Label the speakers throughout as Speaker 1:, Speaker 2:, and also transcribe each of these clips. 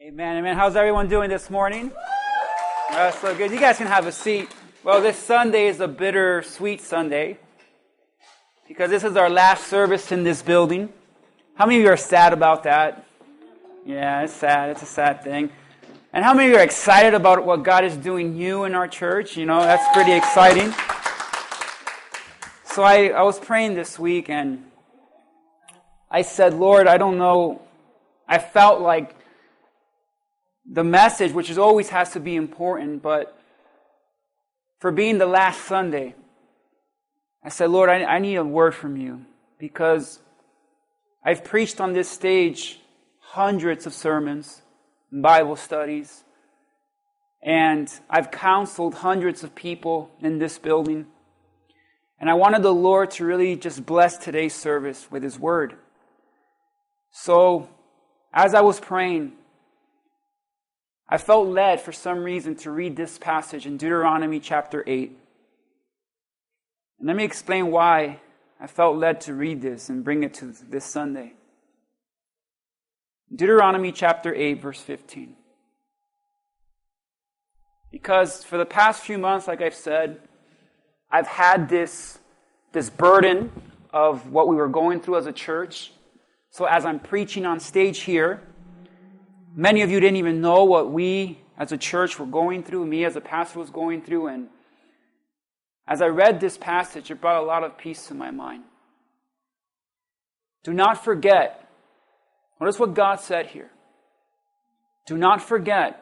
Speaker 1: Amen, amen. How's everyone doing this morning? That's so good. You guys can have a seat. Well, this Sunday is a bittersweet Sunday because this is our last service in this building. How many of you are sad about that? Yeah, it's sad. It's a sad thing. And how many of you are excited about what God is doing new in our church? You know, that's pretty exciting. So I was praying this week and I said, Lord, I don't know. I felt like the message, which always has to be important, but for being the last Sunday, I said, Lord, I need a word from you because I've preached on this stage hundreds of sermons, Bible studies, and I've counseled hundreds of people in this building. And I wanted the Lord to really just bless today's service with His word. So, as I was praying, I felt led for some reason to read this passage in Deuteronomy chapter 8. And let me explain why I felt led to read this and bring it to this Sunday. Deuteronomy chapter 8, verse 15. Because for the past few months, like I've said, I've had this burden of what we were going through as a church. So as I'm preaching on stage here, many of you didn't even know what we as a church were going through, me as a pastor was going through. And as I read this passage, it brought a lot of peace to my mind. Do not forget. Notice what God said here. Do not forget.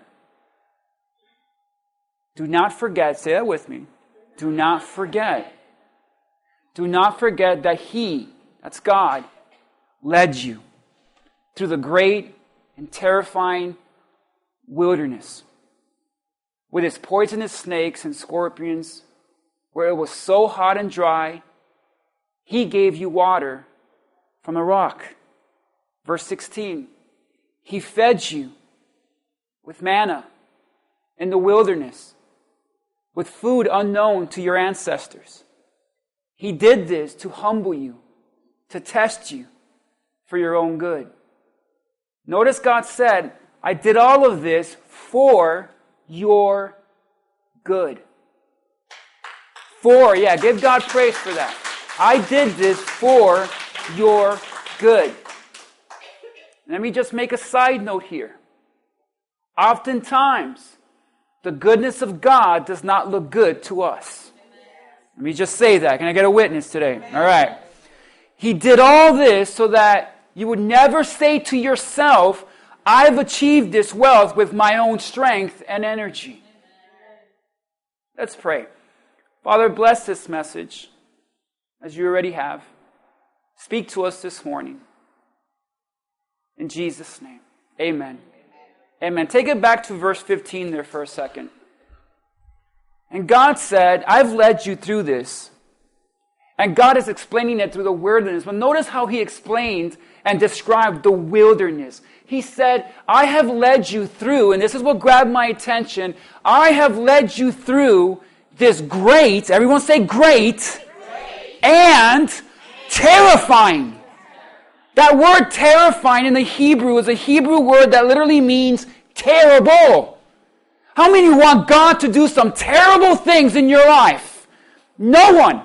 Speaker 1: Do not forget. Say that with me. Do not forget. Do not forget that He, that's God, led you through the great and terrifying wilderness with its poisonous snakes and scorpions, where it was so hot and dry, He gave you water from a rock. Verse 16, He fed you with manna in the wilderness, with food unknown to your ancestors. He did this to humble you, to test you for your own good. Notice God said, I did all of this for your good. Give God praise for that. I did this for your good. Let me just make a side note here. Oftentimes, the goodness of God does not look good to us. Let me just say that. Can I get a witness today? All right. He did all this so that you would never say to yourself, I've achieved this wealth with my own strength and energy. Let's pray. Father, bless this message as you already have. Speak to us this morning. In Jesus' name, amen. Amen. Take it back to verse 15 there for a second. And God said, I've led you through this. And God is explaining it through the wilderness. But notice how He explained and described the wilderness. He said, I have led you through, and this is what grabbed my attention, I have led you through this great, everyone say great, and terrifying. That word terrifying in the Hebrew is a Hebrew word that literally means terrible. How many want God to do some terrible things in your life? No one.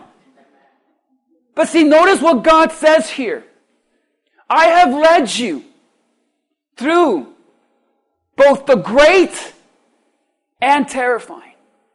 Speaker 1: But see, notice what God says here. I have led you through both the great and terrifying.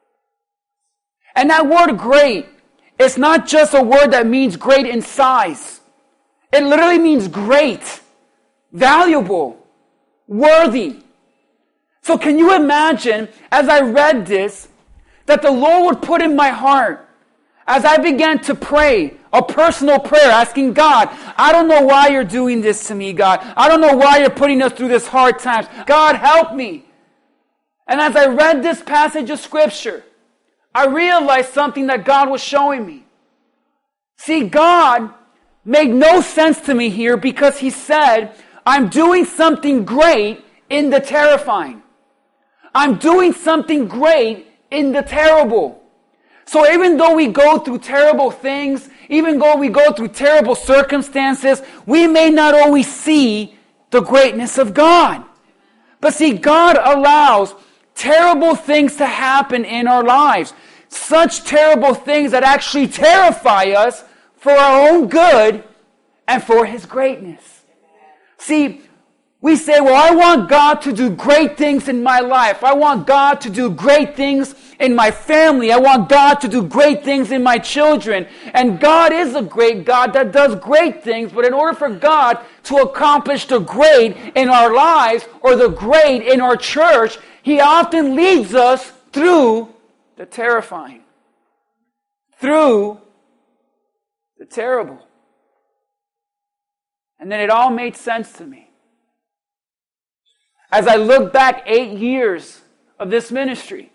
Speaker 1: And that word great is not just a word that means great in size. It literally means great, valuable, worthy. So can you imagine, as I read this, that the Lord would put in my heart, as I began to pray, a personal prayer, asking God, I don't know why you're doing this to me, God. I don't know why you're putting us through this hard times. God, help me. And as I read this passage of Scripture, I realized something that God was showing me. See, God made no sense to me here because He said, I'm doing something great in the terrifying. I'm doing something great in the terrible. So even though we go through terrible things, even though we go through terrible circumstances, we may not always see the greatness of God. But see, God allows terrible things to happen in our lives. Such terrible things that actually terrify us for our own good and for His greatness. See, we say, well, I want God to do great things in my life. I want God to do great things in my family. I want God to do great things in my children. And God is a great God that does great things. But in order for God to accomplish the great in our lives or the great in our church, He often leads us through the terrifying, through the terrible. And then it all made sense to me. As I look back 8 years of this ministry,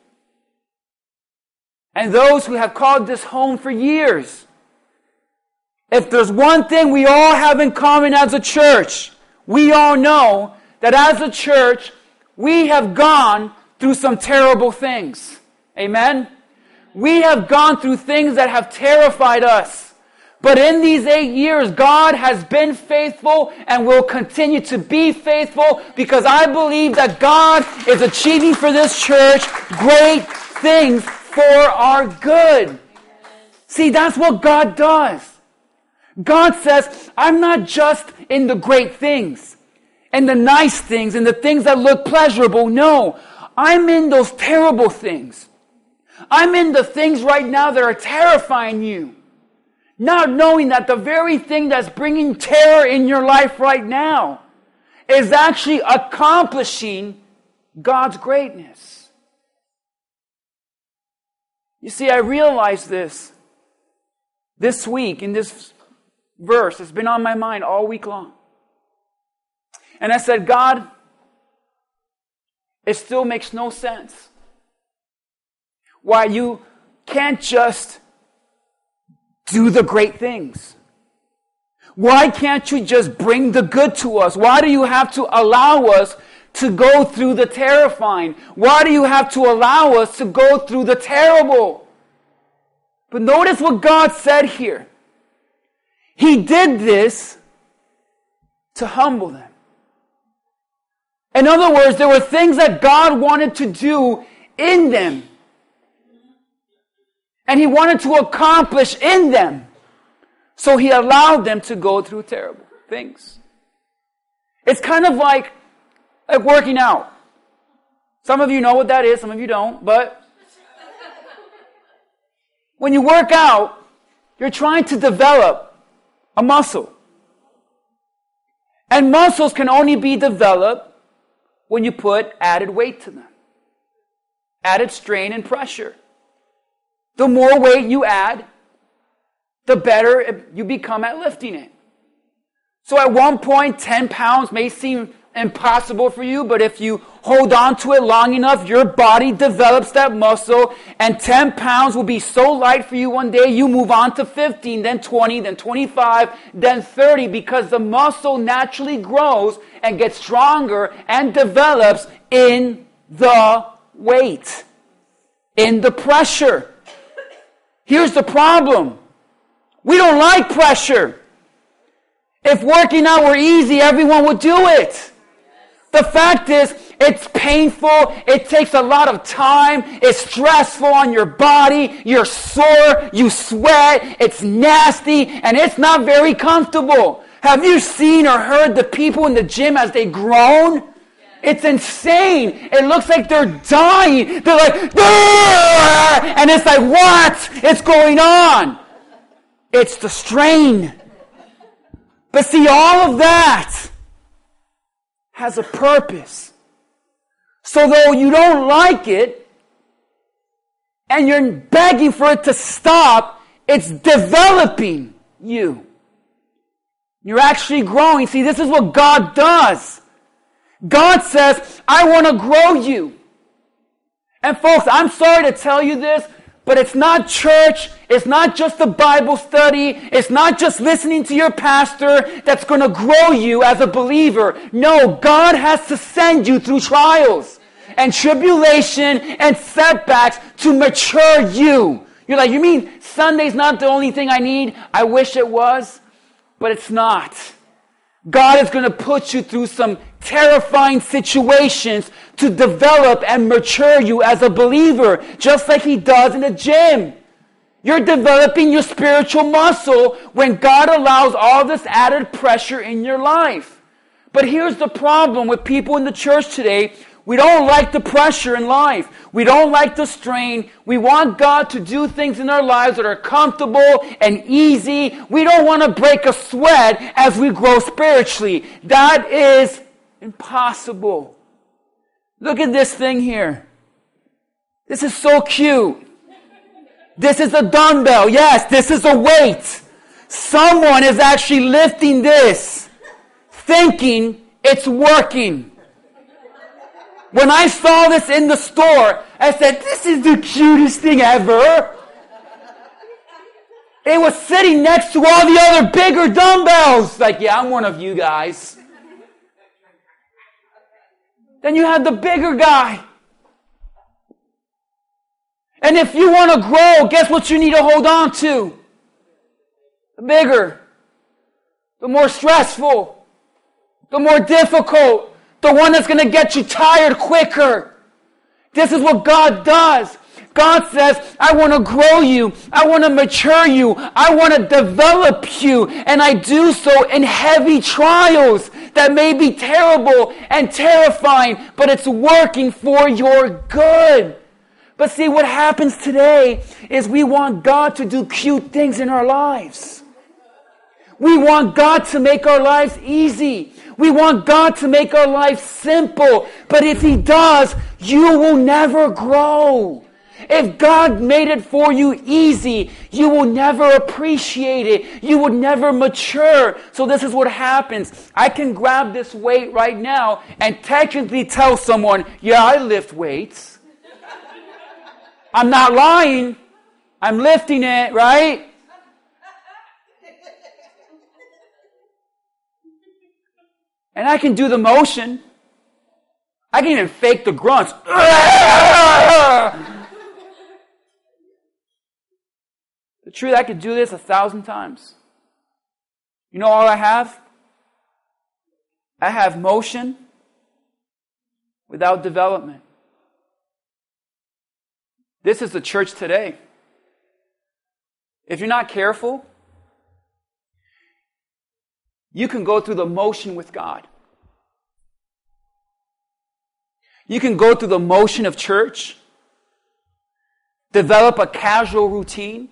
Speaker 1: and those who have called this home for years, if there's one thing we all have in common as a church, we all know that as a church, we have gone through some terrible things. Amen? We have gone through things that have terrified us. But in these 8 years, God has been faithful and will continue to be faithful because I believe that God is achieving for this church great things for our good. See, that's what God does. God says, I'm not just in the great things and the nice things and the things that look pleasurable. No, I'm in those terrible things. I'm in the things right now that are terrifying you. Not knowing that the very thing that's bringing terror in your life right now is actually accomplishing God's greatness. You see, I realized this week in this verse. It's been on my mind all week long. And I said, God, it still makes no sense why you can't just do the great things. Why can't you just bring the good to us? Why do you have to allow us to go through the terrifying? Why do you have to allow us to go through the terrible? But notice what God said here. He did this to humble them. In other words, there were things that God wanted to do in them. And He wanted to accomplish in them. So He allowed them to go through terrible things. It's kind of like working out. Some of you know what that is, some of you don't. But when you work out, you're trying to develop a muscle. And muscles can only be developed when you put added weight to them. Added strain and pressure. The more weight you add, the better you become at lifting it. So at one point, 10 pounds may seem impossible for you, but if you hold on to it long enough, your body develops that muscle, and 10 pounds will be so light for you one day, you move on to 15, then 20, then 25, then 30, because the muscle naturally grows and gets stronger and develops in the weight, in the pressure. Here's the problem. We don't like pressure. If working out were easy, everyone would do it. The fact is, it's painful, it takes a lot of time, it's stressful on your body, you're sore, you sweat, it's nasty, and it's not very comfortable. Have you seen or heard the people in the gym as they groan? It's insane. It looks like they're dying. They're like, "Argh!" And it's like, what is going on? It's the strain. But see, all of that has a purpose. So though you don't like it, and you're begging for it to stop, it's developing you. You're actually growing. See, this is what God does. God says, I want to grow you. And folks, I'm sorry to tell you this, but it's not church, it's not just a Bible study, it's not just listening to your pastor that's going to grow you as a believer. No, God has to send you through trials and tribulation and setbacks to mature you. You're like, you mean Sunday's not the only thing I need? I wish it was, but it's not. God is going to put you through some terrifying situations to develop and mature you as a believer, just like He does in the gym. You're developing your spiritual muscle when God allows all this added pressure in your life. But here's the problem with people in the church today. We don't like the pressure in life. We don't like the strain. We want God to do things in our lives that are comfortable and easy. We don't want to break a sweat as we grow spiritually. That is impossible. Look at this thing here. This is so cute. This is a dumbbell. Yes, this is a weight. Someone is actually lifting this, thinking it's working. When I saw this in the store, I said, this is the cutest thing ever. It was sitting next to all the other bigger dumbbells. Like, yeah, I'm one of you guys. Then you have the bigger guy. And if you want to grow, guess what you need to hold on to? The bigger, the more stressful, the more difficult, the one that's going to get you tired quicker. This is what God does. God says, I want to grow you. I want to mature you. I want to develop you. And I do so in heavy trials that may be terrible and terrifying, but it's working for your good. But see, what happens today is we want God to do cute things in our lives. We want God to make our lives easy. We want God to make our lives simple. But if He does, you will never grow. If God made it for you easy, you will never appreciate it. You will never mature. So this is what happens. I can grab this weight right now and technically tell someone, yeah, I lift weights. I'm not lying. I'm lifting it, right? And I can do the motion. I can even fake the grunts. The truth, I could do this 1,000 times. You know all I have? I have motion without development. This is the church today. If you're not careful, you can go through the motion with God. You can go through the motion of church, develop a casual routine,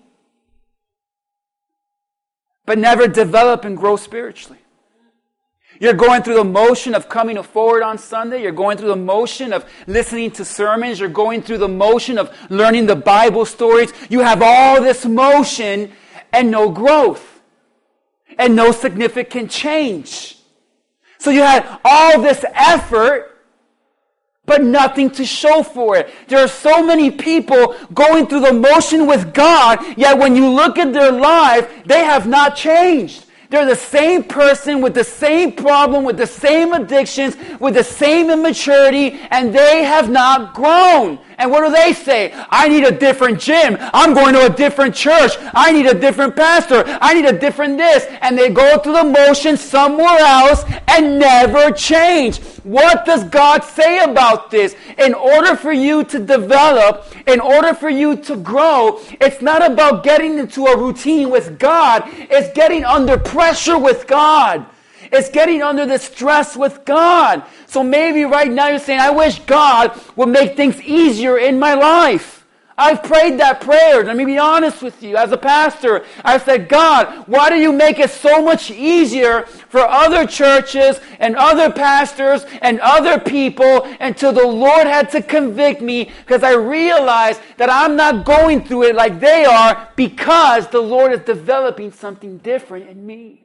Speaker 1: but never develop and grow spiritually. You're going through the motion of coming forward on Sunday. You're going through the motion of listening to sermons. You're going through the motion of learning the Bible stories. You have all this motion and no growth and no significant change. So you had all this effort, but nothing to show for it. There are so many people going through the motion with God, yet when you look at their life, they have not changed. They're the same person with the same problem, with the same addictions, with the same immaturity, and they have not grown. And what do they say? I need a different gym. I'm going to a different church. I need a different pastor. I need a different this. And they go through the motion somewhere else and never change. What does God say about this? In order for you to develop, in order for you to grow, it's not about getting into a routine with God. It's getting under pressure with God. It's getting under the stress with God. So maybe right now you're saying, I wish God would make things easier in my life. I've prayed that prayer. Let me be honest with you. As a pastor, I said, God, why do you make it so much easier for other churches and other pastors and other people until the Lord had to convict me because I realized that I'm not going through it like they are because the Lord is developing something different in me.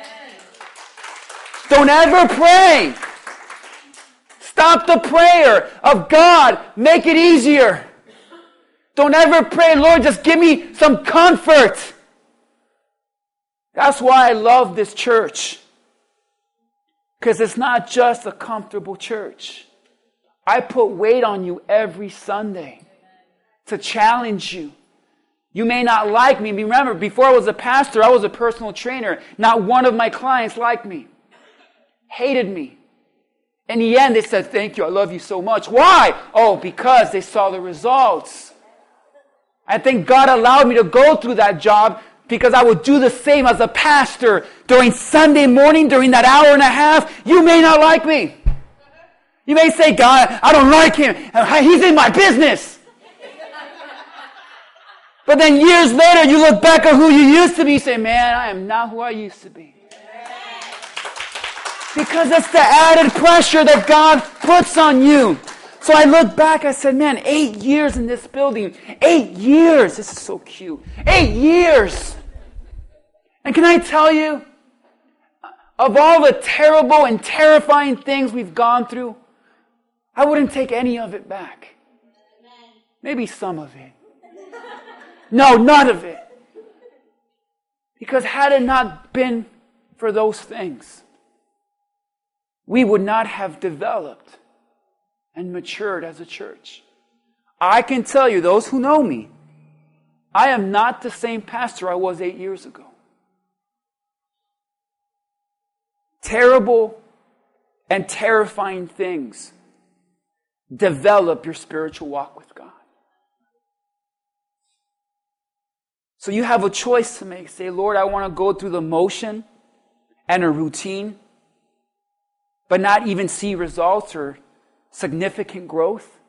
Speaker 1: Don't ever pray. Stop the prayer of God, make it easier. Don't ever pray, Lord, just give me some comfort. That's why I love this church. Because it's not just a comfortable church. I put weight on you every Sunday to challenge you. You may not like me. Remember, before I was a pastor, I was a personal trainer. Not one of my clients liked me. Hated me. In the end, they said, thank you, I love you so much. Why? Oh, because they saw the results. I think God allowed me to go through that job because I would do the same as a pastor during Sunday morning, during that hour and a half. You may not like me. You may say, God, I don't like him. He's in my business. But then years later, you look back at who you used to be, you say, man, I am not who I used to be. Because it's the added pressure that God puts on you. So I look back, I said, man, 8 years in this building. 8 years. This is so cute. 8 years. And can I tell you, of all the terrible and terrifying things we've gone through, I wouldn't take any of it back. Maybe some of it. No, none of it. Because had it not been for those things, we would not have developed and matured as a church. I can tell you, those who know me, I am not the same pastor I was 8 years ago. Terrible and terrifying things develop your spiritual walk with God. So you have a choice to make. Say, Lord, I want to go through the motion and a routine, but not even see results or significant growth.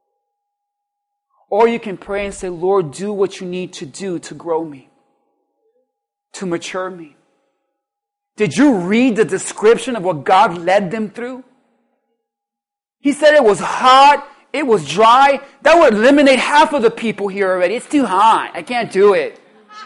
Speaker 1: Or you can pray and say, Lord, do what you need to do to grow me, to mature me. Did you read the description of what God led them through? He said it was hot, it was dry. That would eliminate half of the people here already. It's too hot. I can't do it.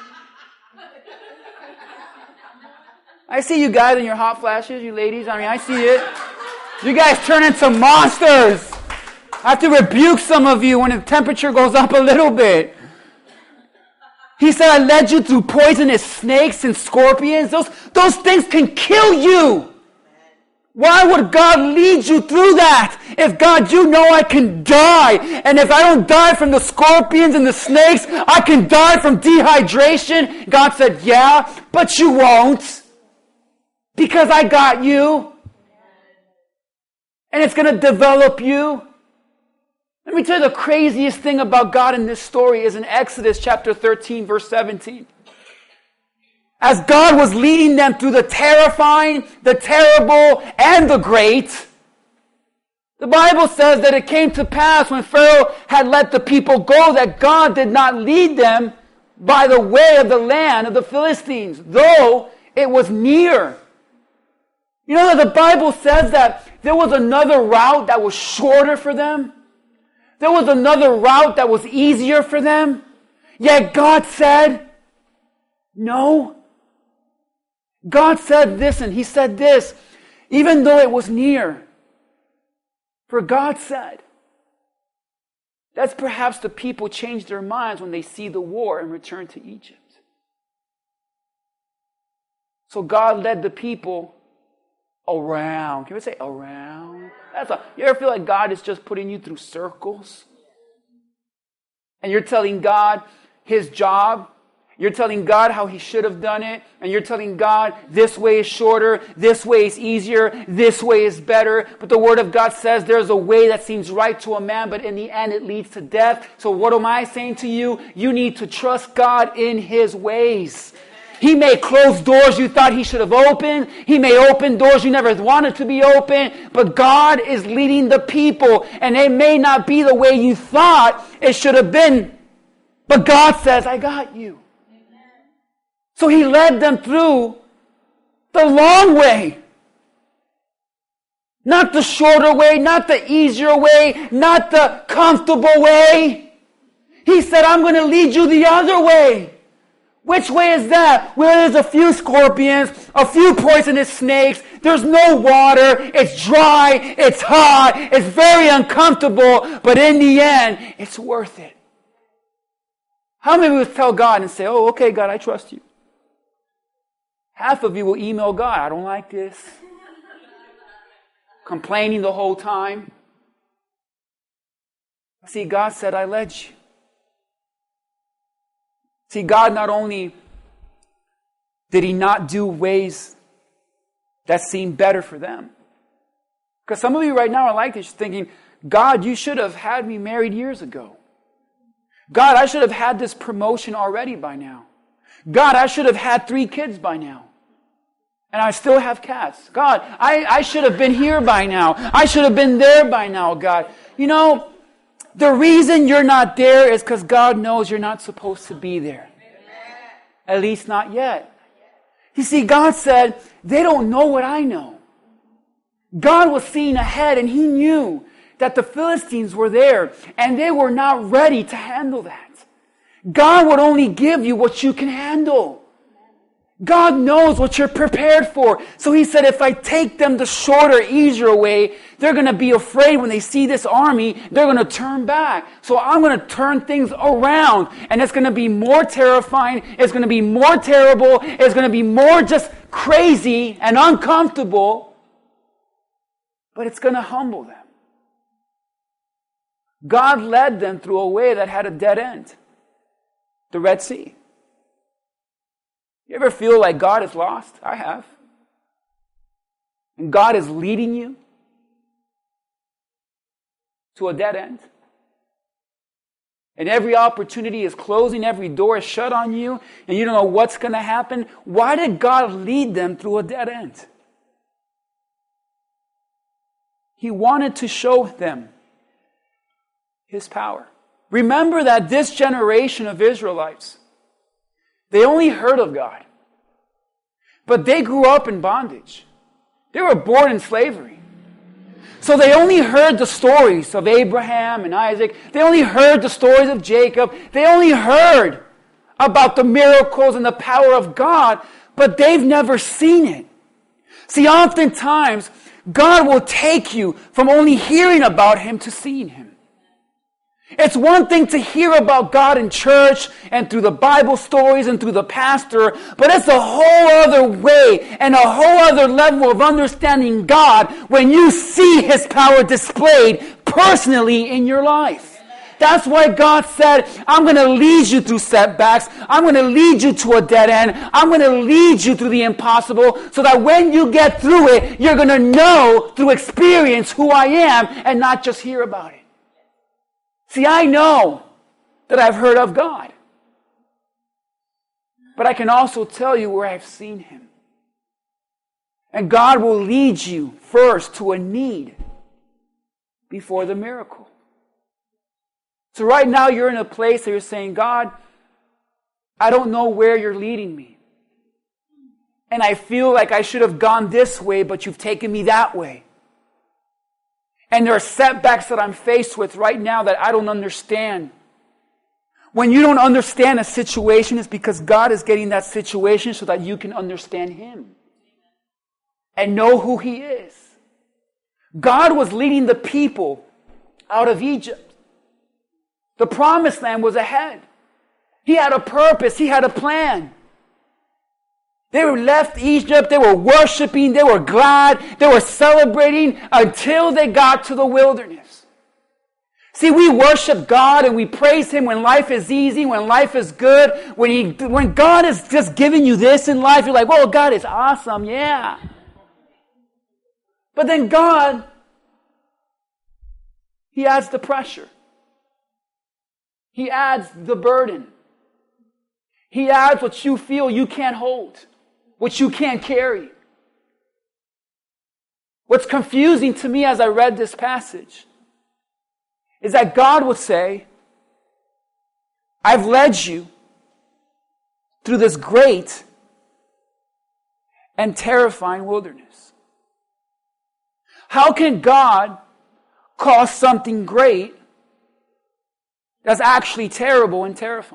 Speaker 1: I see you guys in your hot flashes, you ladies. I see it. You guys turn into monsters. I have to rebuke some of you when the temperature goes up a little bit. He said, I led you through poisonous snakes and scorpions. Those things can kill you. Why would God lead you through that? If God, you know I can die. And if I don't die from the scorpions and the snakes, I can die from dehydration. God said, yeah, but you won't. Because I got you. And it's going to develop you. Let me tell you the craziest thing about God in this story is in Exodus chapter 13, verse 17. As God was leading them through the terrifying, the terrible, and the great, the Bible says that it came to pass when Pharaoh had let the people go that God did not lead them by the way of the land of the Philistines, though it was near. You know that the Bible says that there was another route that was shorter for them? There was another route that was easier for them? Yet God said, no. God said this, and He said this, even though it was near. For God said, that's perhaps the people change their minds when they see the war and return to Egypt. So God led the people around. Can we say around? You ever feel like God is just putting you through circles? And you're telling God His job. You're telling God how He should have done it. And you're telling God this way is shorter, this way is easier, this way is better. But the Word of God says there's a way that seems right to a man, but in the end it leads to death. So what am I saying to you? You need to trust God in His ways. He may close doors you thought He should have opened. He may open doors you never wanted to be open. But God is leading the people. And it may not be the way you thought it should have been. But God says, I got you. Amen. So He led them through the long way. Not the shorter way, not the easier way, not the comfortable way. He said, I'm going to lead you the other way. Which way is that? Where there's a few scorpions, a few poisonous snakes, there's no water, it's dry, it's hot, it's very uncomfortable, but in the end, it's worth it. How many would tell God and say, oh, okay, God, I trust you? Half of you will email God, I don't like this. Complaining the whole time. See, God said, I led you. See, God not only did He not do ways that seemed better for them, Because some of you right now are like this, thinking, God, you should have had me married years ago. God, I should have had this promotion already by now. God, I should have had 3 kids by now. And I still have cats. God, I should have been here by now. I should have been there by now, God. You know, the reason you're not there is because God knows you're not supposed to be there. At least not yet. You see, God said, they don't know what I know. God was seeing ahead, and He knew that the Philistines were there, and they were not ready to handle that. God would only give you what you can handle. God knows what you're prepared for. So He said, if I take them the shorter, easier way, they're going to be afraid when they see this army. They're going to turn back. So I'm going to turn things around. And it's going to be more terrifying. It's going to be more terrible. It's going to be more just crazy and uncomfortable. But it's going to humble them. God led them through a way that had a dead end. The Red Sea. You ever feel like God is lost? I have. And God is leading you to a dead end. And every opportunity is closing, every door is shut on you, and you don't know what's going to happen. Why did God lead them through a dead end? He wanted to show them His power. Remember that this generation of Israelites, they only heard of God. But they grew up in bondage. They were born in slavery. So they only heard the stories of Abraham and Isaac. They only heard the stories of Jacob. They only heard about the miracles and the power of God, but they've never seen it. See, oftentimes, God will take you from only hearing about Him to seeing Him. It's one thing to hear about God in church and through the Bible stories and through the pastor, but it's a whole other way and a whole other level of understanding God when you see His power displayed personally in your life. That's why God said, I'm going to lead you through setbacks. I'm going to lead you to a dead end. I'm going to lead you through the impossible so that when you get through it, you're going to know through experience who I am and not just hear about it. See, I know that I've heard of God. But I can also tell you where I've seen Him. And God will lead you first to a need before the miracle. So right now you're in a place that you're saying, God, I don't know where you're leading me. And I feel like I should have gone this way, but you've taken me that way. And there are setbacks that I'm faced with right now that I don't understand. When you don't understand a situation, it's because God is getting that situation so that you can understand Him and know who He is. God was leading the people out of Egypt. The promised land was ahead. He had a purpose. He had a plan. They left Egypt, they were worshiping, they were glad, they were celebrating until they got to the wilderness. See, we worship God and we praise Him when life is easy, when life is good. When God is just giving you this in life, you're like, oh, God is awesome, yeah. But then God, He adds the pressure. He adds the burden. He adds what you feel you can't hold. What you can't carry. What's confusing to me as I read this passage is that God would say, I've led you through this great and terrifying wilderness. How can God cause something great that's actually terrible and terrifying?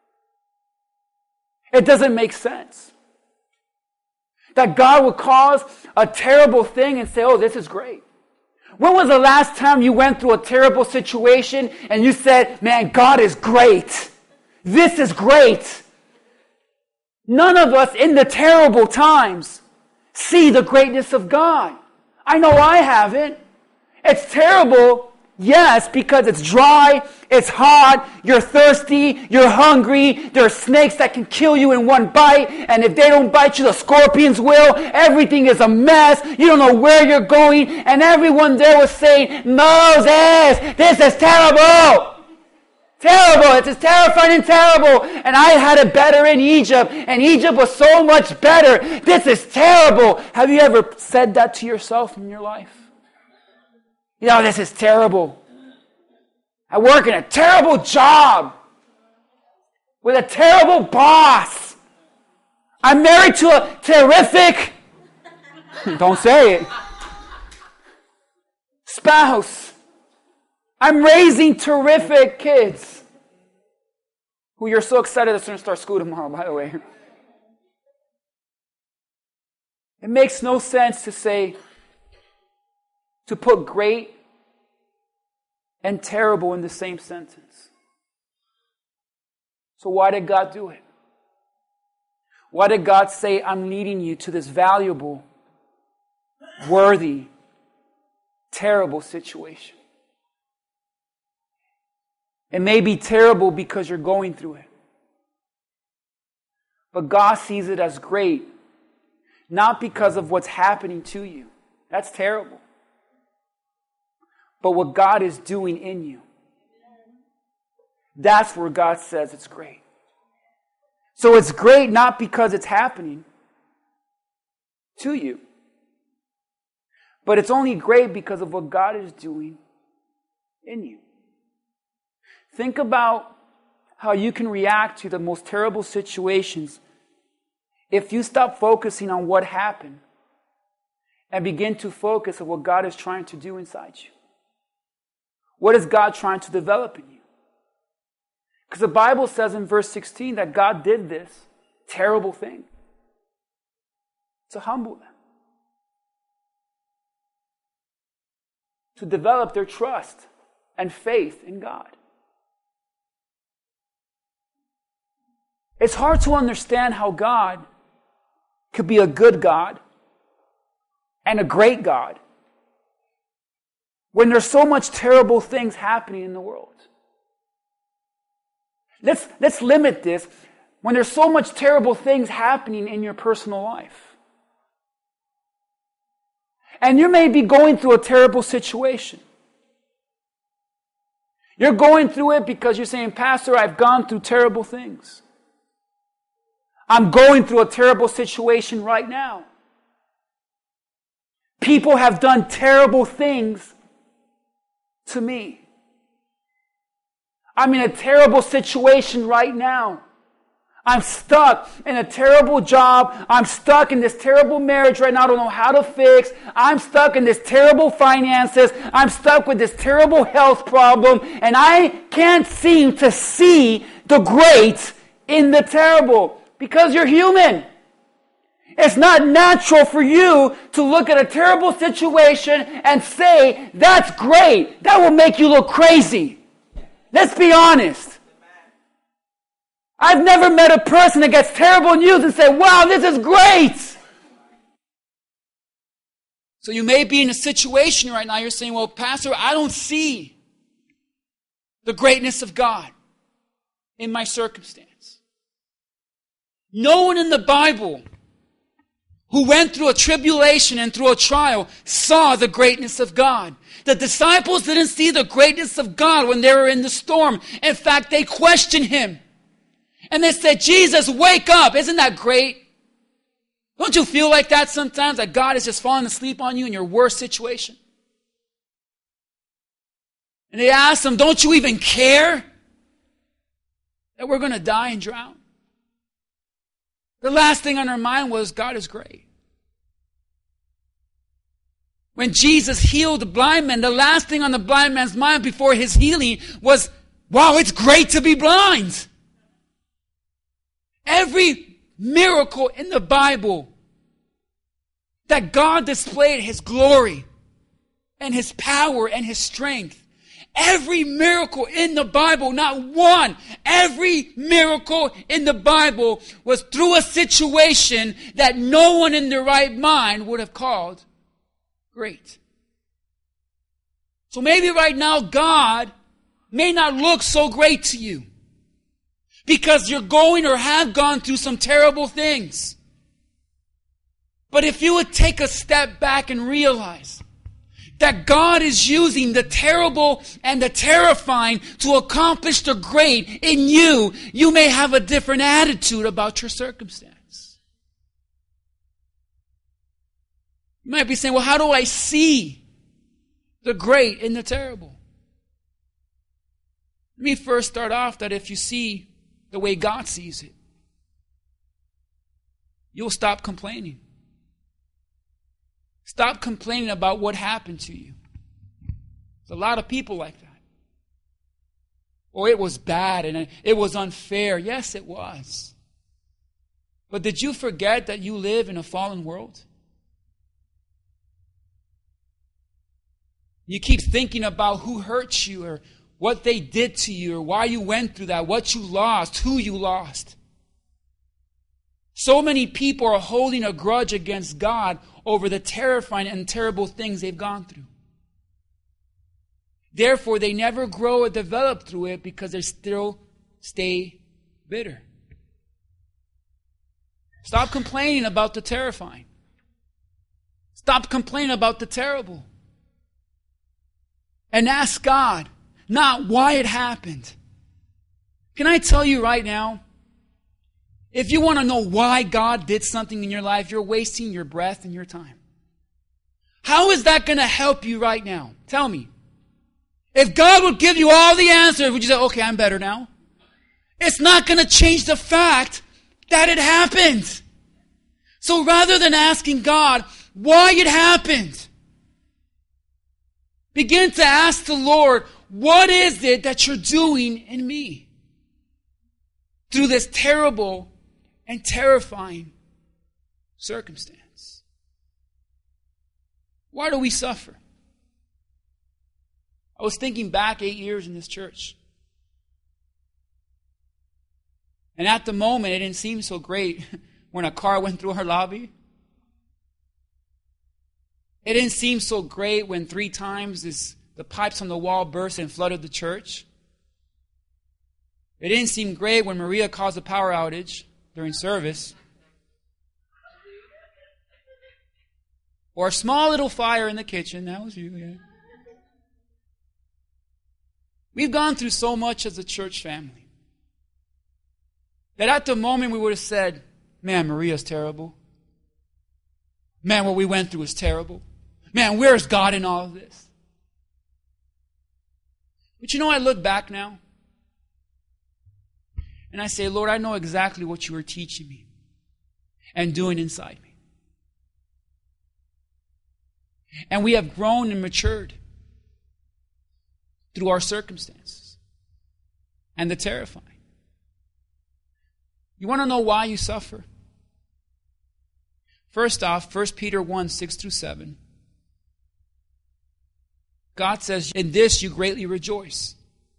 Speaker 1: It doesn't make sense. That God would cause a terrible thing and say, oh, this is great. When was the last time you went through a terrible situation and you said, man, God is great. This is great. None of us in the terrible times see the greatness of God. I know I haven't. It's terrible, Yes, because it's dry, it's hot, you're thirsty, you're hungry, there are snakes that can kill you in one bite, and if they don't bite you, the scorpions will. Everything is a mess, you don't know where you're going, and everyone there was saying, Moses, this is terrible! Terrible, it's just terrifying and terrible, and I had it better in Egypt, and Egypt was so much better. This is terrible. Have you ever said that to yourself in your life? You know, this is terrible. I work in a terrible job with a terrible boss. I'm married to a terrific, don't say it, spouse. I'm raising terrific kids who you're so excited that's going to start school tomorrow, by the way. It makes no sense to put great and terrible in the same sentence. So why did God do it? Why did God say, I'm leading you to this valuable, worthy, terrible situation? It may be terrible because you're going through it. But God sees it as great, not because of what's happening to you. That's terrible. But what God is doing in you. That's where God says it's great. So it's great not because it's happening to you. But it's only great because of what God is doing in you. Think about how you can react to the most terrible situations if you stop focusing on what happened and begin to focus on what God is trying to do inside you. What is God trying to develop in you? Because the Bible says in verse 16 that God did this terrible thing to humble them, to develop their trust and faith in God. It's hard to understand how God could be a good God and a great God when there's so much terrible things happening in the world. Let's limit this. When there's so much terrible things happening in your personal life. And you may be going through a terrible situation. You're going through it because you're saying, Pastor, I've gone through terrible things. I'm going through a terrible situation right now. People have done terrible things to me. I'm in a terrible situation right now. I'm stuck in a terrible job. I'm stuck in this terrible marriage right now. I don't know how to fix. I'm stuck in this terrible finances. I'm stuck with this terrible health problem. And I can't seem to see the great in the terrible. Because you're human. It's not natural for you to look at a terrible situation and say, that's great. That will make you look crazy. Let's be honest. I've never met a person that gets terrible news and say, wow, this is great. So you may be in a situation right now, you're saying, well, Pastor, I don't see the greatness of God in my circumstance. No one in the Bible who went through a tribulation and through a trial saw the greatness of God. The disciples didn't see the greatness of God when they were in the storm. In fact, they questioned Him. And they said, Jesus, wake up. Isn't that great? Don't you feel like that sometimes? That God is just falling asleep on you in your worst situation? And they asked Him, don't you even care that we're going to die and drown? The last thing on our mind was, God is great. When Jesus healed the blind man, the last thing on the blind man's mind before his healing was, wow, it's great to be blind. Every miracle in the Bible that God displayed His glory and His power and His strength. Every miracle in the Bible, not one, every miracle in the Bible was through a situation that no one in their right mind would have called great.
Speaker 2: So maybe right now God may not look so great to you because you're going or have gone through some terrible things. But if you would take a step back and realize that God is using the terrible and the terrifying to accomplish the great in you, you may have a different attitude about your circumstance. You might be saying, well, how do I see the great in the terrible? Let me first start off that if you see the way God sees it, you'll stop complaining. Stop complaining about what happened to you. There's a lot of people like that. Oh, it was bad and it was unfair. Yes, it was. But did you forget that you live in a fallen world? You keep thinking about who hurt you or what they did to you or why you went through that, what you lost, who you lost. So many people are holding a grudge against God over the terrifying and terrible things they've gone through. Therefore, they never grow or develop through it because they still stay bitter. Stop complaining about the terrifying. Stop complaining about the terrible. And ask God, not why it happened. Can I tell you right now, if you want to know why God did something in your life, you're wasting your breath and your time. How is that going to help you right now? Tell me. If God would give you all the answers, would you say, okay, I'm better now? It's not going to change the fact that it happened. So rather than asking God why it happened, begin to ask the Lord, what is it that you're doing in me through this terrible and terrifying circumstance? Why do we suffer? I was thinking back 8 years in this church. And at the moment, it didn't seem so great when a car went through our lobby. It didn't seem so great when 3 times the pipes on the wall burst and flooded the church. It didn't seem great when Maria caused a power outage during service. Or a small little fire in the kitchen. That was you, yeah. We've gone through so much as a church family that at the moment we would have said, man, Maria's terrible. Man, what we went through is terrible. Man, where's God in all of this? But you know, I look back now and I say, Lord, I know exactly what you were teaching me and doing inside me. And we have grown and matured through our circumstances and the terrifying. You want to know why you suffer? First off, 1 Peter 1, 6-7. God says, in this you greatly rejoice.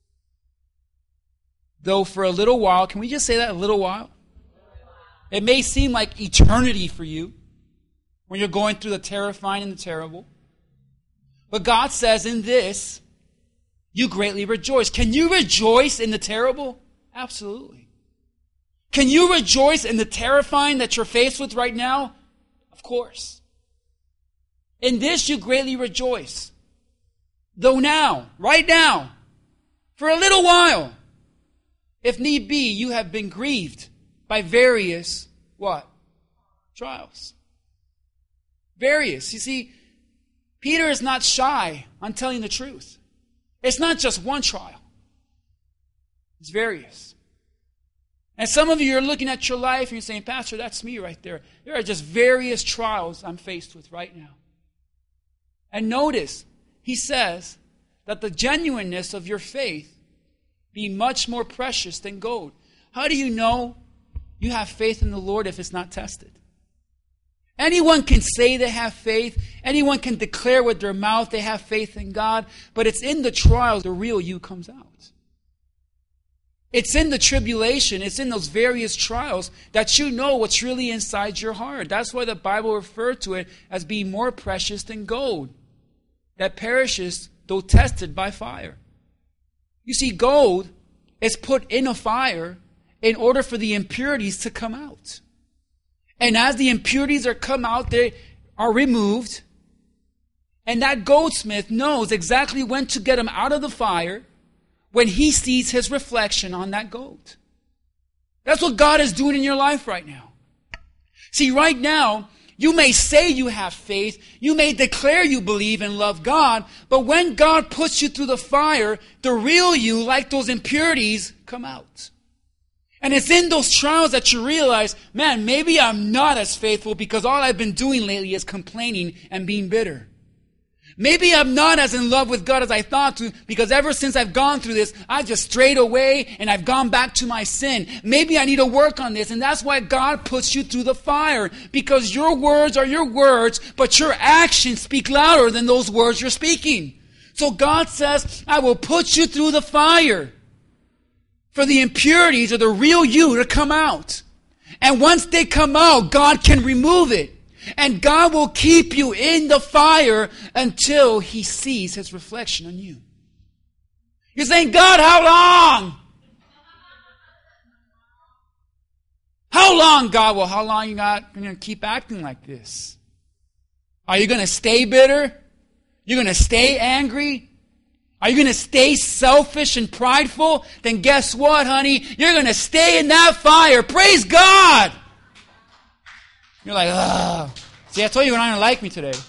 Speaker 2: Though for a little while, can we just say that, a little while? It may seem like eternity for you when you're going through the terrifying and the terrible. But God says, in this you greatly rejoice. Can you rejoice in the terrible? Absolutely. Can you rejoice in the terrifying that you're faced with right now? Of course. In this you greatly rejoice. Though now, right now, for a little while, if need be, you have been grieved by various, what? Trials. Various. You see, Peter is not shy on telling the truth. It's not just one trial. It's various. And some of you are looking at your life and you're saying, Pastor, that's me right there. There are just various trials I'm faced with right now. And notice, he says that the genuineness of your faith be much more precious than gold. How do you know you have faith in the Lord if it's not tested? Anyone can say they have faith. Anyone can declare with their mouth they have faith in God. But it's in the trials the real you comes out. It's in the tribulation, it's in those various trials that you know what's really inside your heart. That's why the Bible referred to it as being more precious than gold that perishes though tested by fire. You see, gold is put in a fire in order for the impurities to come out. And as the impurities are come out, they are removed. And that goldsmith knows exactly when to get them out of the fire when he sees his reflection on that gold. That's what God is doing in your life right now. See, right now, you may say you have faith, you may declare you believe and love God, but when God puts you through the fire, the real you, like those impurities, come out. And it's in those trials that you realize, man, maybe I'm not as faithful because all I've been doing lately is complaining and being bitter. Maybe I'm not as in love with God as I thought to because ever since I've gone through this, I just strayed away and I've gone back to my sin. Maybe I need to work on this, and that's why God puts you through the fire, because your words are your words, but your actions speak louder than those words you're speaking. So God says, I will put you through the fire for the impurities or the real you to come out. And once they come out, God can remove it. And God will keep you in the fire until He sees His reflection on you. You're saying, God, how long? How long, God? Well, how long you going to keep acting like this? Are you going to stay bitter? You're going to stay angry? Are you going to stay selfish and prideful? Then guess what, honey? You're going to stay in that fire. Praise God! You're like, ugh. See, I told you you're not going to like me today.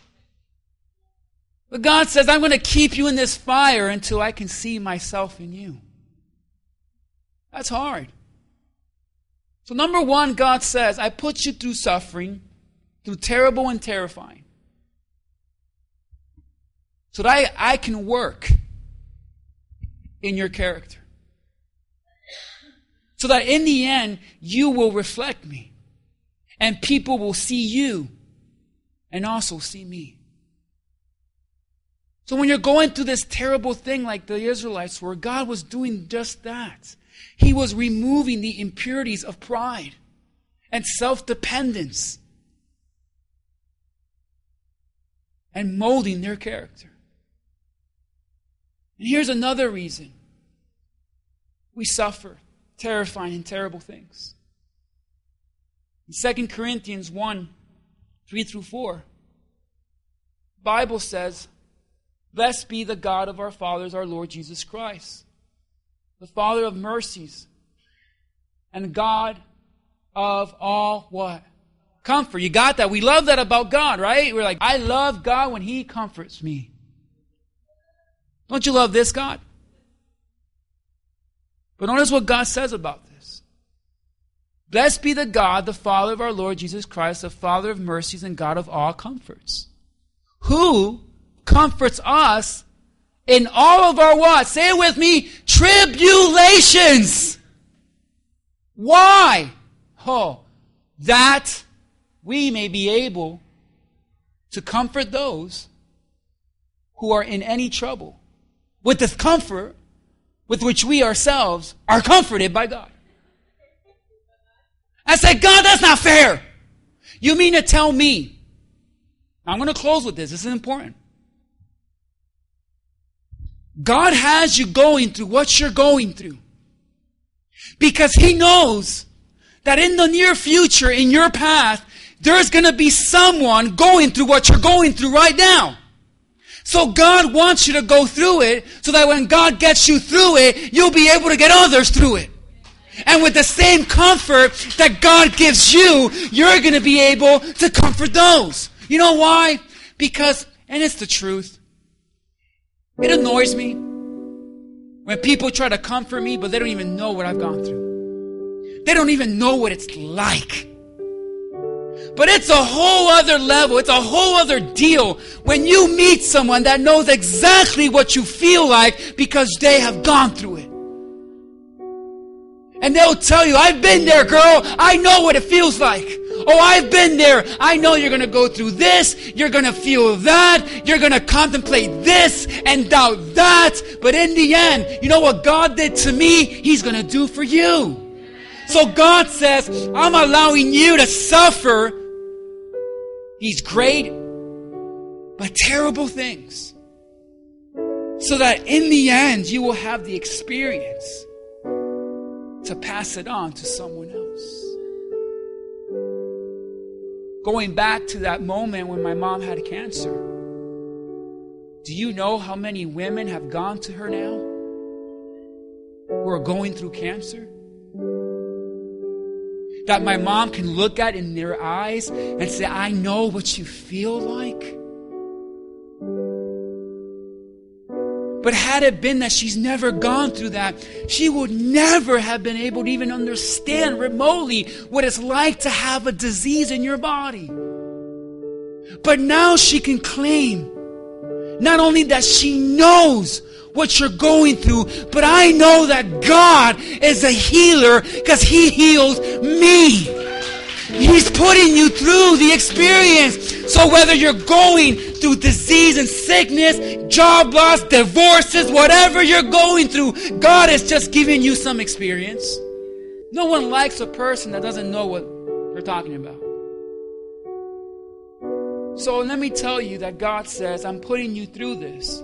Speaker 2: But God says, I'm going to keep you in this fire until I can see myself in you. That's hard. So number one, God says, I put you through suffering, through terrible and terrifying, so that I can work in your character. So that in the end, you will reflect me. And people will see you and also see me. So when you're going through this terrible thing like the Israelites were, God was doing just that. He was removing the impurities of pride and self-dependence and molding their character. And here's another reason we suffer terrifying and terrible things. In 2 Corinthians 1, 3 through 4, the Bible says, blessed be the God of our fathers, our Lord Jesus Christ, the Father of mercies, and God of all what? Comfort. You got that? We love that about God, right? We're like, I love God when He comforts me. Don't you love this God? But notice what God says about this. Blessed be the God, the Father of our Lord Jesus Christ, the Father of mercies and God of all comforts, who comforts us in all of our what? Say it with me, tribulations. Why? Oh, that we may be able to comfort those who are in any trouble with the comfort with which we ourselves are comforted by God. I said, God, that's not fair. You mean to tell me? I'm going to close with this. This is important. God has you going through what you're going through because He knows that in the near future, in your path, there's going to be someone going through what you're going through right now. So God wants you to go through it so that when God gets you through it, you'll be able to get others through it. And with the same comfort that God gives you, you're going to be able to comfort those. You know why? Because, and it's the truth, it annoys me when people try to comfort me, but they don't even know what I've gone through. They don't even know what it's like. But it's a whole other level. It's a whole other deal when you meet someone that knows exactly what you feel like because they have gone through it. And they'll tell you, I've been there, girl. I know what it feels like. Oh, I've been there. I know you're going to go through this. You're going to feel that. You're going to contemplate this and doubt that. But in the end, you know what God did to me? He's going to do for you. So God says, I'm allowing you to suffer these great but terrible things So that in the end, you will have the experience to pass it on to someone else. Going back to that moment when my mom had cancer, do you know how many women have gone to her now who are going through cancer? That my mom can look at in their eyes and say, I know what you feel like. But had it been that she's never gone through that, she would never have been able to even understand remotely what it's like to have a disease in your body. But now she can claim not only that she knows what you're going through, but I know that God is a healer because He heals me. He's putting you through the experience. So whether you're going through disease and sickness, job loss, divorces, whatever you're going through, God is just giving you some experience. No one likes a person that doesn't know what they're talking about. So let me tell you that God says, I'm putting you through this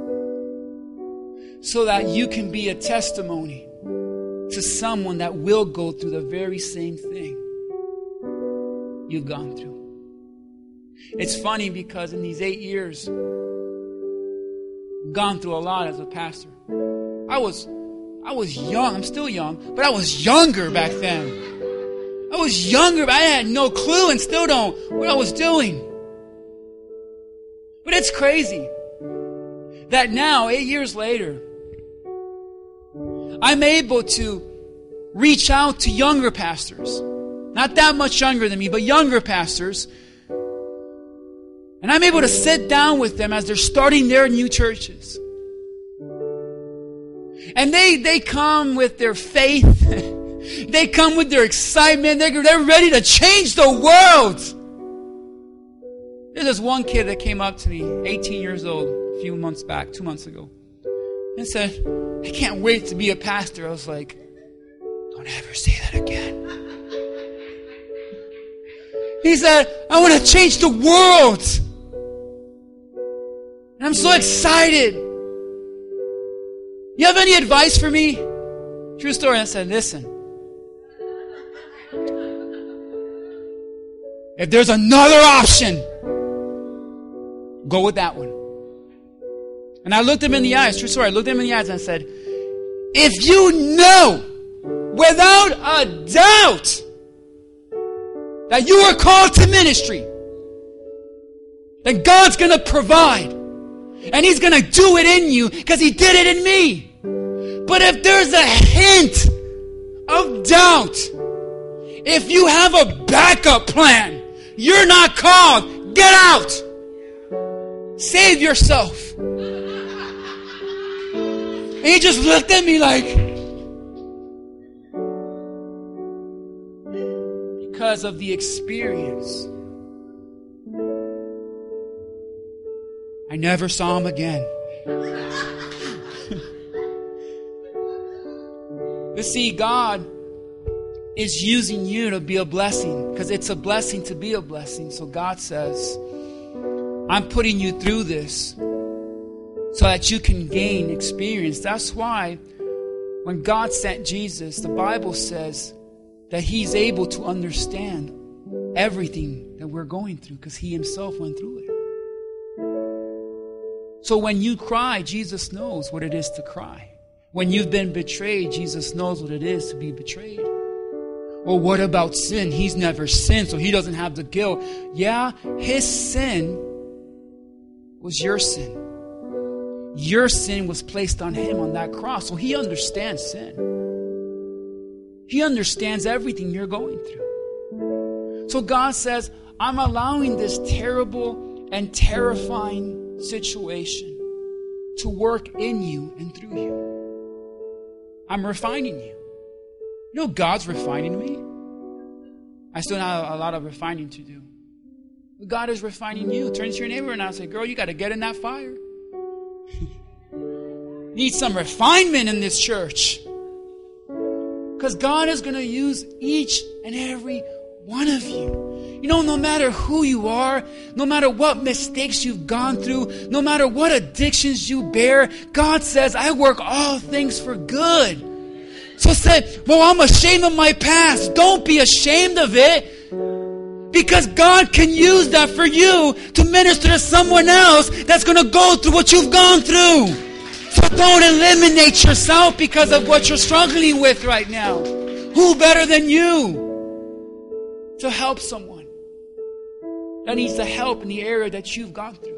Speaker 2: so that you can be a testimony to someone that will go through the very same thing you've gone through. It's funny because in these 8 years, I've gone through a lot as a pastor. I was young. I'm still young, but I was younger back then. I was younger, but I had no clue and still don't what I was doing. But it's crazy that now, 8 years later, I'm able to reach out to younger pastors. Not that much younger than me, but younger pastors. And I'm able to sit down with them as they're starting their new churches. And they come with their faith. They come with their excitement. They're ready to change the world. There's this one kid that came up to me, 18 years old, a few months back, 2 months ago, and said, I can't wait to be a pastor. I was like, don't ever say that again. He said, I want to change the world. And I'm so excited. You have any advice for me? True story. I said, listen. If there's another option, go with that one. And I looked him in the eyes. True story. I looked him in the eyes and I said, if you know without a doubt that you are called to ministry, then God's going to provide. And He's going to do it in you because He did it in me. But if there's a hint of doubt, if you have a backup plan, you're not called, get out. Save yourself. And he just looked at me like, because of the experience, I never saw him again. You see, God is using you to be a blessing because it's a blessing to be a blessing. So God says, I'm putting you through this so that you can gain experience. That's why when God sent Jesus, the Bible says that He's able to understand everything that we're going through because He Himself went through it. So when you cry, Jesus knows what it is to cry. When you've been betrayed, Jesus knows what it is to be betrayed. Well, what about sin? He's never sinned, so He doesn't have the guilt. Yeah, His sin was your sin. Your sin was placed on Him on that cross, so He understands sin. He understands everything you're going through. So God says, I'm allowing this terrible and terrifying situation to work in you and through you. I'm refining you. You know, God's refining me. I still have a lot of refining to do. But God is refining you. Turn to your neighbor and I'll say, girl, you got to get in that fire. Need some refinement in this church. Because God is going to use each and every one of you. You know, no matter who you are, no matter what mistakes you've gone through, no matter what addictions you bear, God says, I work all things for good. So say, well, I'm ashamed of my past. Don't be ashamed of it. Because God can use that for you to minister to someone else that's going to go through what you've gone through. So don't eliminate yourself because of what you're struggling with right now. Who better than you to help someone that needs the help in the area that you've gone through?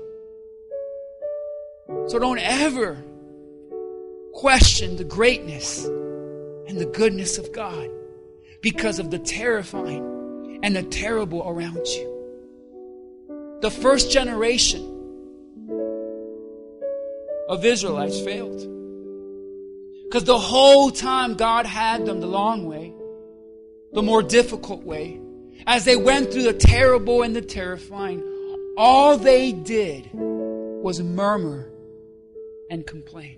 Speaker 2: So don't ever question the greatness and the goodness of God because of the terrifying and the terrible around you. The first generation of Israelites failed. Because the whole time God had them the long way, the more difficult way, as they went through the terrible and the terrifying, all they did was murmur and complain.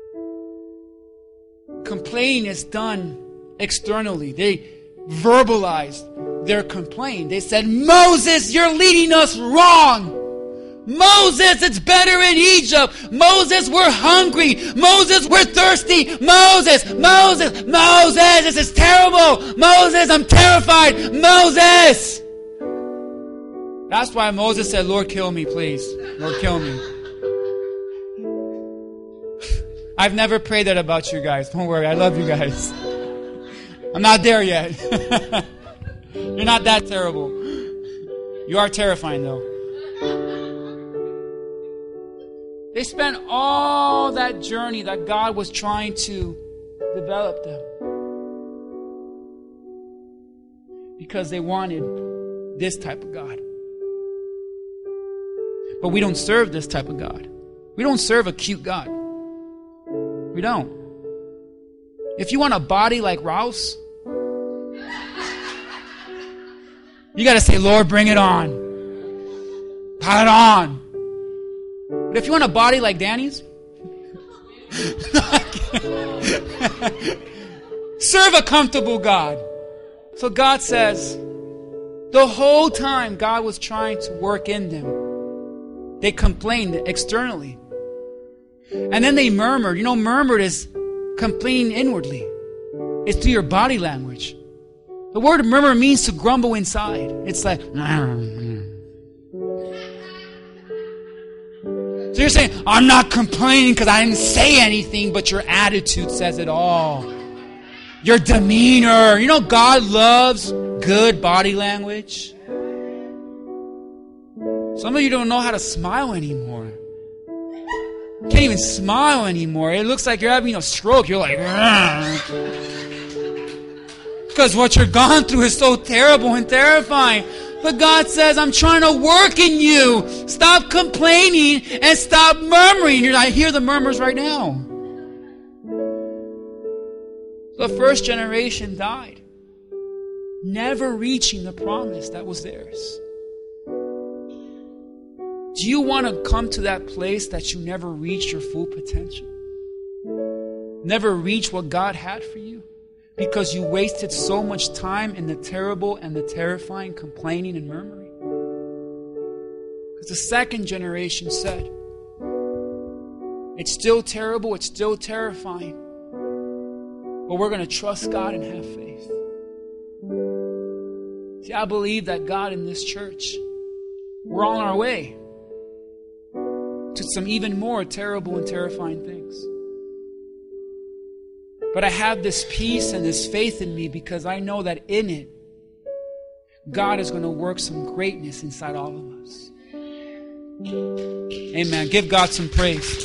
Speaker 2: Complaining is done externally. They verbalized their complaint. They said, Moses, you're leading us wrong. Moses, it's better in Egypt. Moses, we're hungry. Moses, we're thirsty. Moses, this is terrible. Moses, I'm terrified. Moses. That's why Moses said, Lord, kill me, please. Lord, kill me. I've never prayed that about you guys. Don't worry, I love you guys. I'm not there yet. You're not that terrible. You are terrifying, though. They spent all that journey that God was trying to develop them because they wanted this type of God. But we don't serve this type of God. We don't serve a cute God. We don't. If you want a body like Rouse, you got to say, Lord, bring it on. Pile it on. But if you want a body like Danny's, serve a comfortable God. So God says, the whole time God was trying to work in them, they complained externally. And then they murmured. You know, murmured is complaining inwardly. It's through your body language. The word murmur means to grumble inside. It's like, so you're saying, I'm not complaining because I didn't say anything, but your attitude says it all. Your demeanor. You know, God loves good body language. Some of you don't know how to smile anymore. Can't even smile anymore. It looks like you're having a stroke. You're like, because what you're gone through is so terrible and terrifying. But God says, I'm trying to work in you. Stop complaining and stop murmuring. I hear the murmurs right now. The first generation died, never reaching the promise that was theirs. Do you want to come to that place that you never reached your full potential? Never reach what God had for you? Because you wasted so much time in the terrible and the terrifying complaining and murmuring. Because the second generation said, it's still terrible, it's still terrifying, but we're going to trust God and have faith. See, I believe that God in this church, we're on our way to some even more terrible and terrifying things. But I have this peace and this faith in me because I know that in it, God is going to work some greatness inside all of us. Amen. Give God some praise.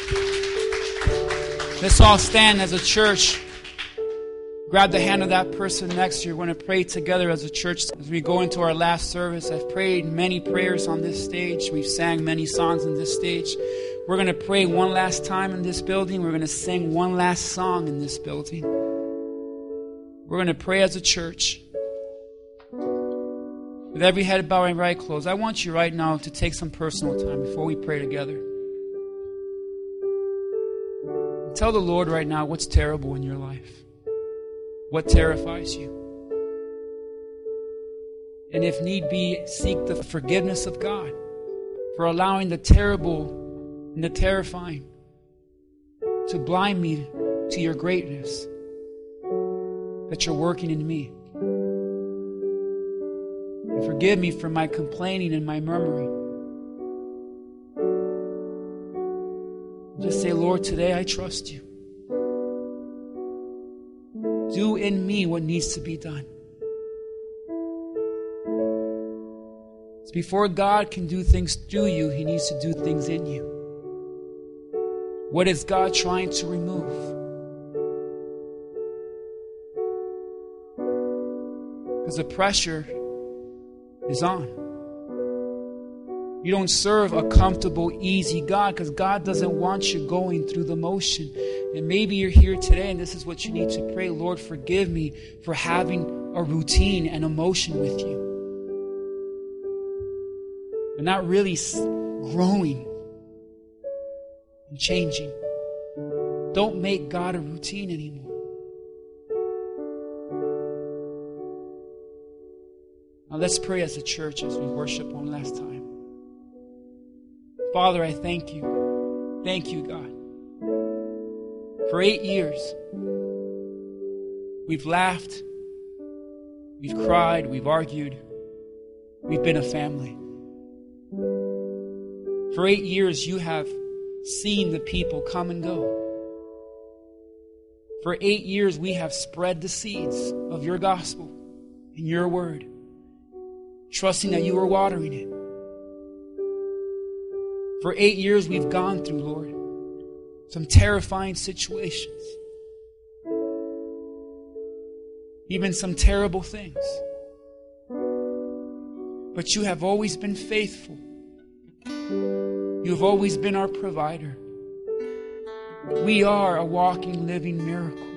Speaker 2: Let's all stand as a church. Grab the hand of that person next to you. We're going to pray together as a church. As we go into our last service, I've prayed many prayers on this stage. We've sang many songs on this stage. We're going to pray one last time in this building. We're going to sing one last song in this building. We're going to pray as a church. With every head bowed and right closed, I want you right now to take some personal time before we pray together. Tell the Lord right now what's terrible in your life. What terrifies you? And if need be, seek the forgiveness of God for allowing the terrible and the terrifying to blind me to your greatness that you're working in me. And forgive me for my complaining and my murmuring. Just say, Lord, today I trust you. Do in me what needs to be done. It's before God can do things through you, He needs to do things in you. What is God trying to remove? Because the pressure is on. You don't serve a comfortable, easy God, because God doesn't want you going through the motion. And maybe you're here today and this is what you need to pray. Lord, forgive me for having a routine and emotion with you, but not really growing and changing. Don't make God a routine anymore. Now let's pray as a church as we worship one last time. Father, I thank you. Thank you, God. For 8 years, we've laughed, we've cried, we've argued, we've been a family. For 8 years, you have seen the people come and go. For 8 years, we have spread the seeds of your gospel and your word, trusting that you are watering it. For 8 years, we've gone through, Lord, some terrifying situations, even some terrible things. But you have always been faithful. You have always been our provider. We are a walking, living miracle.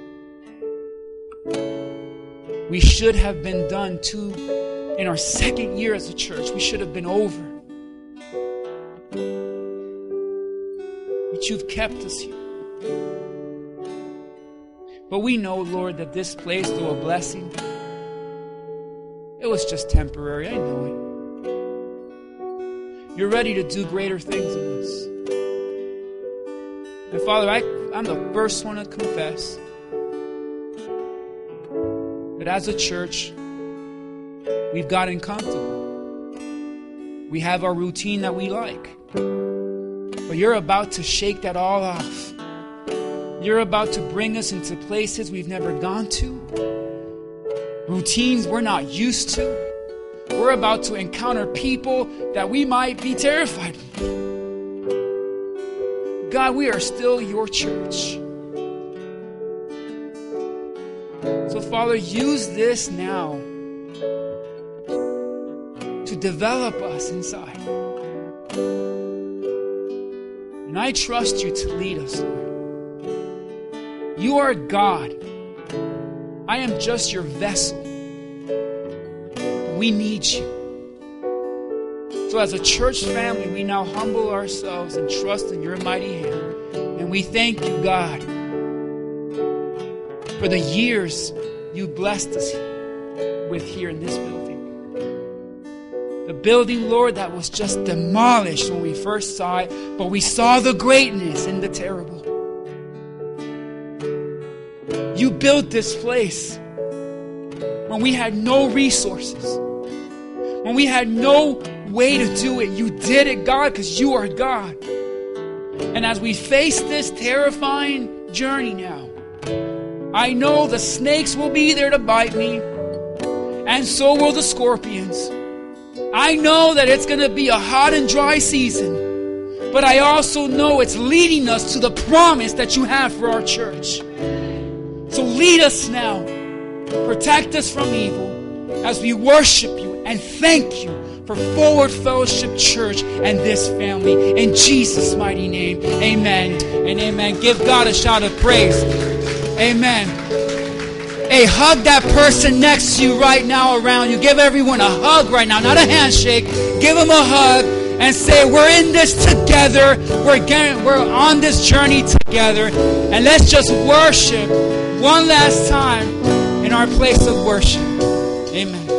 Speaker 2: We should have been done in our second year as a church. We should have been over. But you've kept us here. But we know, Lord, that this place, though a blessing, it was just temporary. I know it. You're ready to do greater things in us. And Father, I'm the first one to confess that as a church, we've gotten comfortable. We have our routine that we like. But you're about to shake that all off. You're about to bring us into places we've never gone to. Routines we're not used to. We're about to encounter people that we might be terrified of. God, we are still your church. So, Father, use this now to develop us inside. And I trust you to lead us, Lord. You are God. I am just your vessel. We need you. So as a church family, we now humble ourselves and trust in your mighty hand. And we thank you, God, for the years you blessed us with here in this building. The building, Lord, that was just demolished when we first saw it, but we saw the greatness in the terrible. You built this place when we had no resources, when we had no way to do it. You did it, God, because you are God. And as we face this terrifying journey now, I know the snakes will be there to bite me, and so will the scorpions. I know that it's going to be a hot and dry season, but I also know it's leading us to the promise that you have for our church. So lead us now. Protect us from evil as we worship you and thank you for Forward Fellowship Church and this family. In Jesus' mighty name, amen and amen. Give God a shout of praise. Amen. Hey, hug that person next to you right now around you. Give everyone a hug right now, not a handshake. Give them a hug and say, we're in this together. We're on this journey together. And let's just worship one last time in our place of worship. Amen.